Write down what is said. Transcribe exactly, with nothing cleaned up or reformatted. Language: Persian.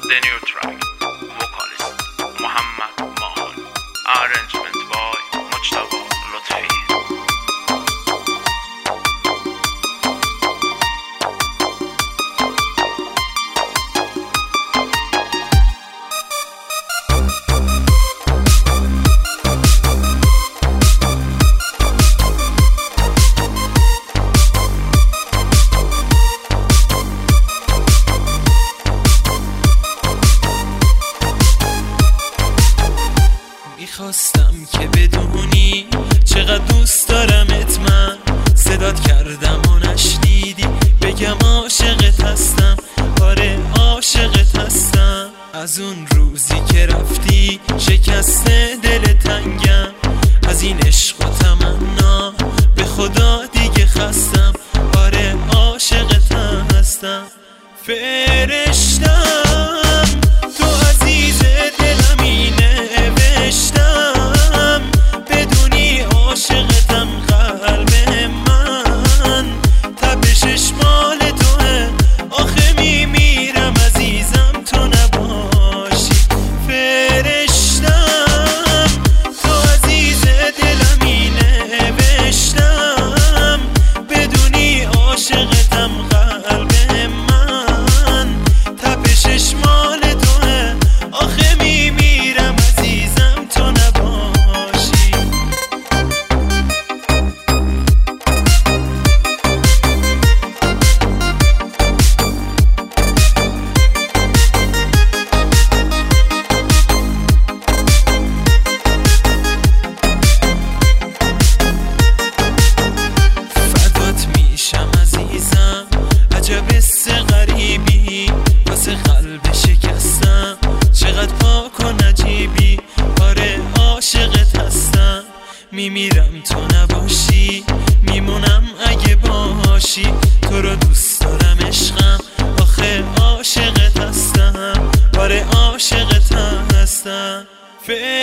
The New Track Vocalist محمد ماهان Arrangement by مجتبی لطفی. میخواستم که بدونی چقدر دوست دارمت، من صدات کردم و نشنیدی، بگم عاشقت هستم، آره عاشقت هستم. از اون روزی که رفتی شکسته دل تنگم، از این عشق و تمنا به خدا دیگه خستم، آره عاشقت هستم. فرشتم تو عزیز دلمی نوشتم، بدونی عاشقتم قلب من، تپشش مال توه، آخه میمیرم عزیزم تو نباشی. فرشتم تو عزیز دلمی نوشتم، بدونی عاشقتم قلب من، تپشش مال توه، آخه میمیرم عزیزم تو نباشی. فدات میشم عزیزم، عجب حس غریبی واسه قلب شکستم، چقدر پاک و نجیبی، آره عاشقت هستم. میمیرم تو نباشی، میمونم اگه باشی، تو رو دوست دارم عشقم، آخه عاشقت هستم، آره عاشقت هستم.